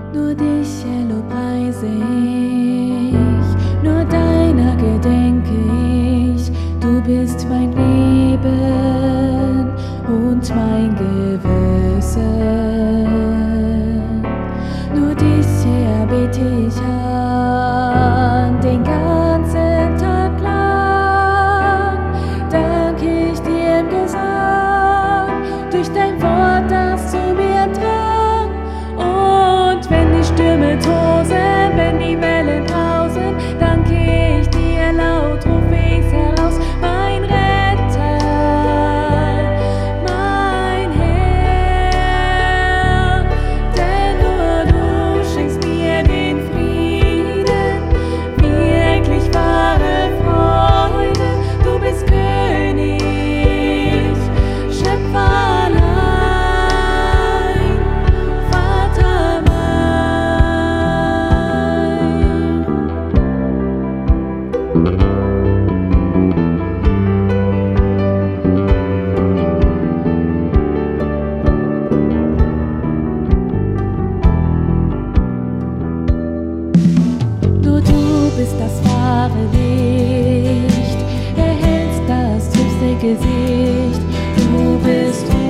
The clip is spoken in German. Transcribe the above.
Nur dich, Herr, lobpreise ich, nur deiner gedenke ich. Du bist mein Leben und mein Gewissen. Nur dich, Herr, bete ich an, den ganzen Tag lang. Danke ich dir im Gesang, durch dein Wort, das zu mir drang. Und wenn die Stürme tosen, wenn die Wellen brausen, danke ich dir laut, ruf ich's heraus. Mein Retter, mein Herr, denn nur du schenkst mir den Frieden, wirklich wahre Freude. Du bist König, Schöpfer allein, Vater mein. Nur du bist das wahre Licht, erhältst das trübste Gesicht. Du bist